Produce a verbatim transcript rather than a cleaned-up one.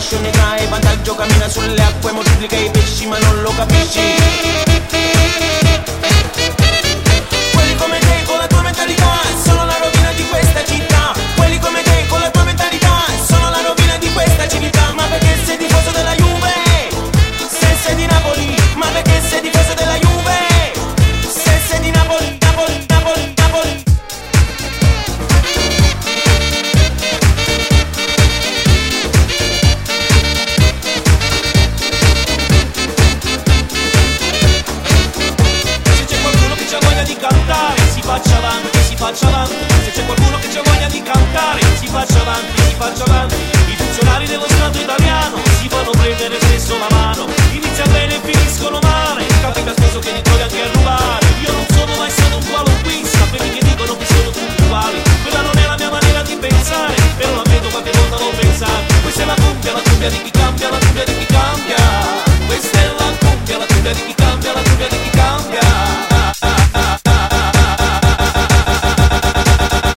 passione trae vantaggio, cammina sulle acque, moltiplica i pesci ma non lo capisci. Quelli come te con la tua mentalità sono la rovina di questa città. Quelli come te con la tua mentalità sono la rovina di questa civiltà. Ma perché sei tifoso della Juve? Se sei di Napoli. Ma perché sei tifoso della Juve? Se sei di Napoli, Napoli, Napoli, Napoli. Se c'è qualcuno che c'ha voglia di cantare, si faccia avanti, si faccia avanti. Se c'è qualcuno che c'ha voglia di cantare, si faccia avanti, si faccia avanti. I funzionari dello Stato italiano si fanno prendere spesso la mano. Inizia bene e finiscono male. Capita spesso che li trovi anche a rubare. Io non sono mai stato un qualunquista, quelli che dicono che sono tutti uguali. Quella non è la mia maniera di pensare, però la vedo qualche volta l'ho pensato. Questa è la cumbia, la cumbia di chi